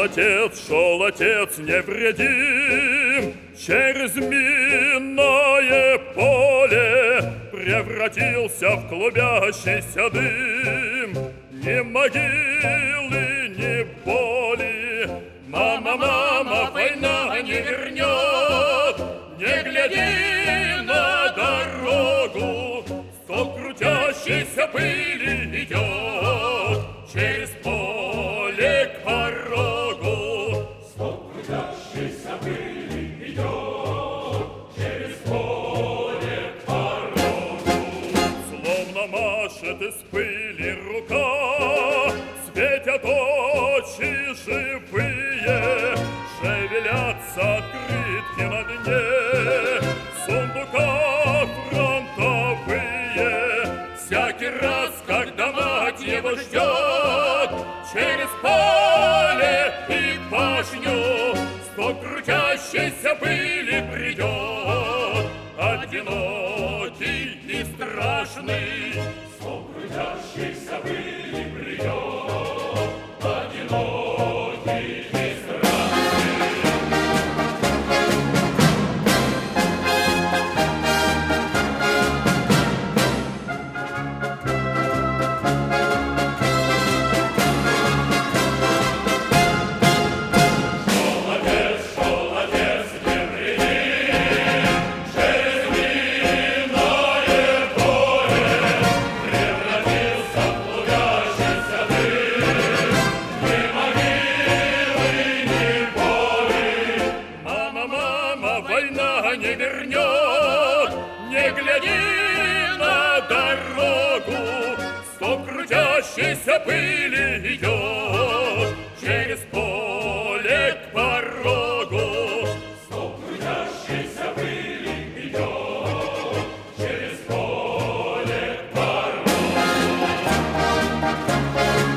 шел отец невредим, через минное поле превратился в клубящийся дым. Ни могилы, ни боли, мама, мама, война не вернет. Не гляди на дорогу, столб крутящейся пыли идет через поле к порогу. Столб крутящейся пыли идет через поле к порогу. Словно машет из пыли рука, светят очи живые, шевелятся открытки на дне сундука фронтовые. Всякий раз, когда мать его ждет, через поле и пашню столб крутящейся пыли придет, одинокий и страшный. Столб крутящейся пыли придет, одинокий и страшный. Шел отец невредим, через минное поле превратился в клубящийся дым. Ни могилы, ни боли, Мама, мама, война не вернет. Не гляди на дорогу, столб крутящейся пыли идет через поле к порогу. столб крутящейся пыли идет через поле к порогу.